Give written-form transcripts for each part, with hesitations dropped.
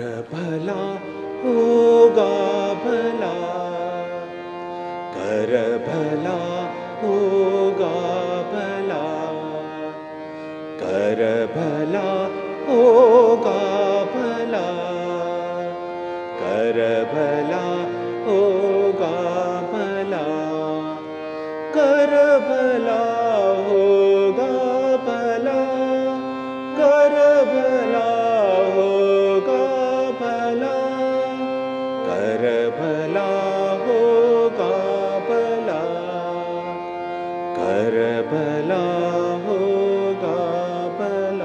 भला होगा भला, कर भला होगा भला, कर भला होगा भला, कर भला होगा भला, कर भला होगा भला, कर भला होगा भला, कर भला होगा भला, कर भला होगा भला।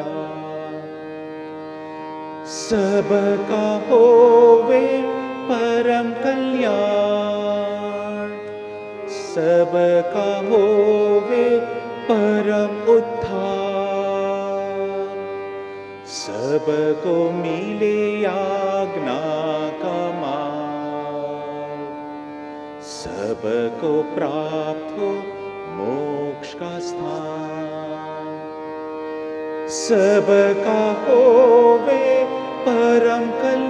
सबका होवे परम कल्याण, सबका होवे परम उद्धार, सबको मिले आज्ञा का मार्ग, सबको प्राप्त हो मोक्ष का स्थान। सबका होवे परम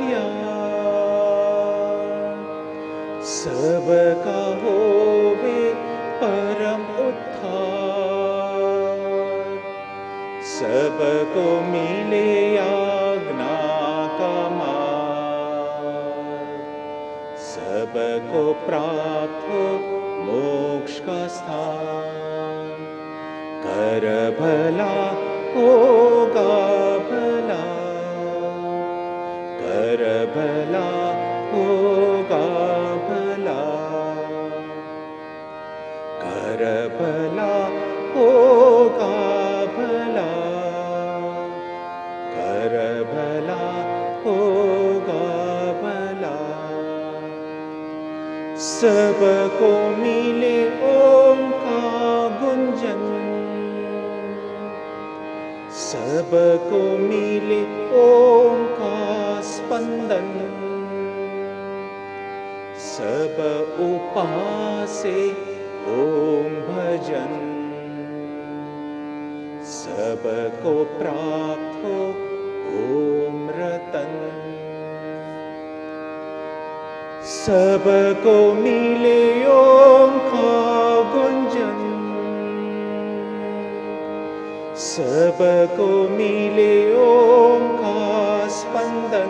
कल्याण, सबका होवे परम उद्धार, सबको मिले आज्ञा का मार्ग, सबको प्राप्त हो मोक्ष का स्थान। कर भला होगा भला, कर भला होगा भला, कर भला होगा भला, कर भला होगा भला। सबको मिले ओम का गुंजन, सबको मिले ओम का स्पंदन, सब उपासे ओम भजन, सबको प्राप्त हो ओम रतन। सबको मिले ओम का गुंजन, सबको मिले ओम का स्पंदन,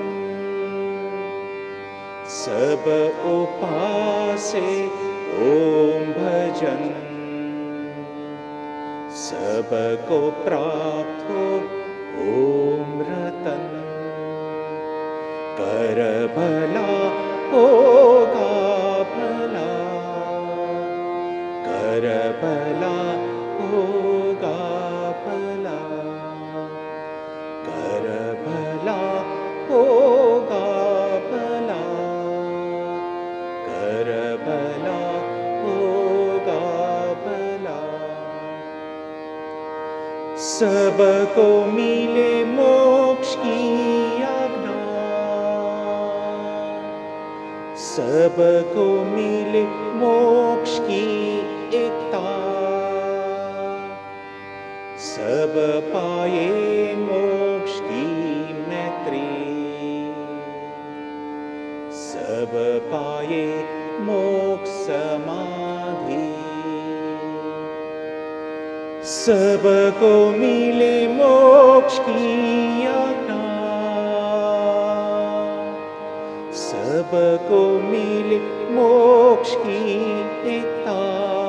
सब उपासे ओम भजन, सबको प्राप्त हो ओम रतन। कर भला होगा भला, कर भला होगा भला, कर भला होगा भला, कर भला होगा भला। सबको मिले मोक्ष की आज्ञा, सबको मिले मोक्ष की एकता, सब पाए मोक्ष की मैत्री, सब पाए मोक्ष समाधि। सबको मिले मोक्ष की आज्ञा, सबको मिले मोक्ष की एकता,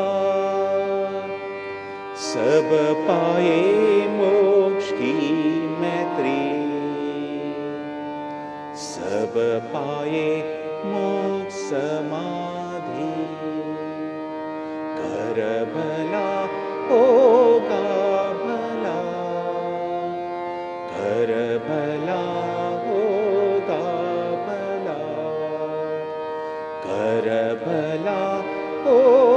सब पाए मोक्ष की मैत्री, सब पाए मोक्ष समाधि। कर भला होगा भला, कर भला होगा भला, कर भला हो